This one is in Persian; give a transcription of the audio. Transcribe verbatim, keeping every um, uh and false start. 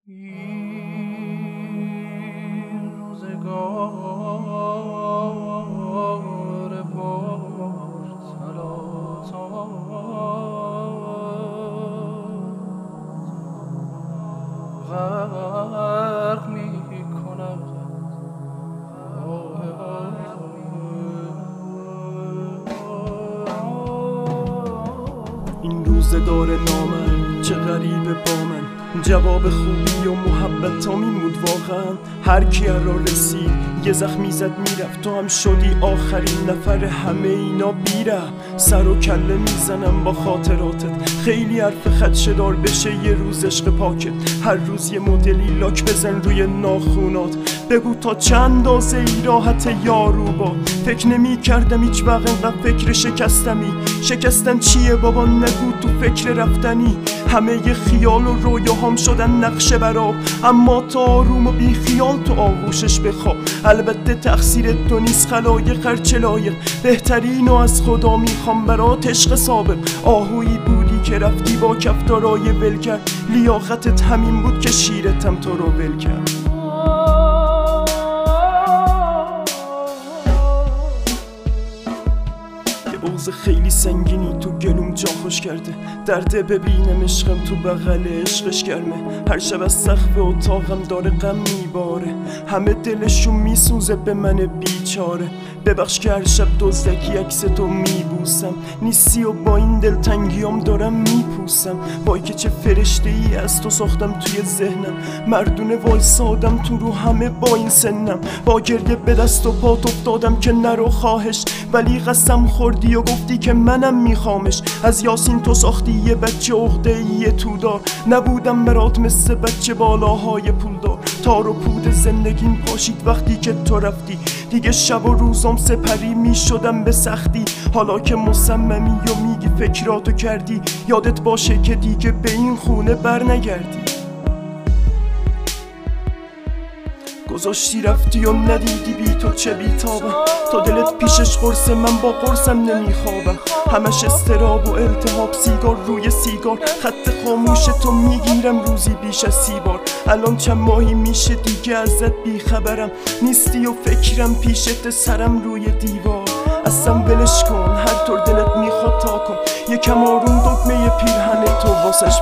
این روزگار پر تلاطم غرق می کند این روزگار نامن چه غریبه با من، جواب خوبی و محبت تا میمود واقعا. هر کی را رسید یه زخمی زد میرفت، تو هم شدی آخرین نفر همه اینا بیره. سر و کله میزنم با خاطراتت، خیلی حرف خدشه‌دار بشه یه روز عشق پاکت. هر روز یه مدلی لاک بزن روی ناخونات، بگو تا چند اندازه ای راحت یارو با. فکر نمی کردم هیچ وقت انقدر فکر شکستمی. شکستن چیه بابا نگو تو فکر رفتنی. همه ی خیال و رویاهام شدن نقشه براب، اما تا آروم و بی خیال تو آغوشش بخواب. البته تقصیر تو نیست خلایق هرچه لایق، بهترینو از خدا میخوام برات عشق سابق. آهویی بودی که رفتی با کفتارای ول کرد، لیاقتت همین بود که شیرتم تو رو ول کرد. بغض خیلی سنگینی تو گلوم جا خوش کرده، درده ببینم عشقم تو بغل عشقش گرمه. هر شب از سقف اتاقم داره غم میباره، همه دلشون میسوزه به من بیچاره. ببخش که هر شب دزدکی عکس تو میبوسم، نیستی و با این دلتنگیام دارم میپوسم. وای که چه فرشته ای از تو ساختم توی ذهنم، مردونه وایسادم تو رو همه با این سنم. با گریه به دست و پات افتادم که نرو خواهش، ولی قسم خوردی و گفتی که منم میخوامش. از یاسین تو ساختی یه بچه عقده‌ای تو دار، نبودم برات مثل بچه بالاهای پولدار. تار و پود زندگیم پاشید وقتی که تو رفتی، دیگه شب و روزام سپری میشدم به سختی. حالا که مصممی و میگی فکراتو کردی، یادت باشه که دیگه به این خونه بر نگردی. گذاشتی رفتی و ندیدی بی تو چه بیتابم، تا دلت پیشش قرصه من با قرصم نمیخوابم. همش استراب و التهاب، سیگار روی سیگار، خط خاموش تو میگیرم روزی بیش از سی بار. الان چند ماهی میشه دیگه ازت بیخبرم، نیستی و فکرم پیشت سرم روی دیوار. اصلا ولش کن هر طور دلت میخواد تا کن، یکم آروم دکمه پیرهن تو واسش